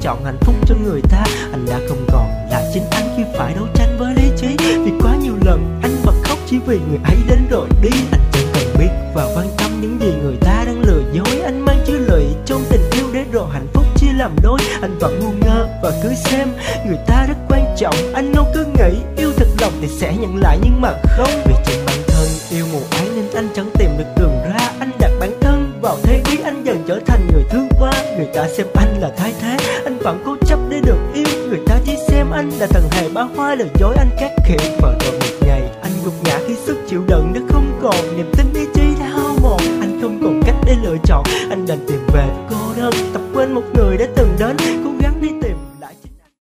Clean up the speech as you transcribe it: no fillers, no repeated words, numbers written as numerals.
chọn hạnh phúc cho người ta. Anh đã không còn là chính anh khi phải đấu tranh với lý trí, vì quá nhiều lần anh bật khóc chỉ vì người ấy đến rồi đi. Anh chẳng cần biết và quan tâm những gì người ta đang lừa dối, anh mang chữ lụy trong tình yêu để rồi hạnh phúc chia làm đôi. Anh vẫn ngu ngơ và cứ xem người ta rất quan trọng, anh ngốc cứ nghĩ yêu thật lòng thì sẽ nhận lại, nhưng mà không. Vì chính bản thân yêu mù áng nên anh chẳng tìm được đường ra. Anh đặt bản thân vào thế bí, anh dần trở thành người thứ ba. Người ta xem anh là thái thế, anh vẫn cố chấp để được yêu. Người ta chỉ xem anh là thần hề ba hoa, lừa dối anh khắc nghiệt. Và rồi một ngày anh gục ngã khi sức chịu đựng đã không còn, niềm tin ý chí đã hao mòn. Anh không còn cách để lựa chọn, anh đành tìm về cô đơn, tập quên một người đã từng đến. Cố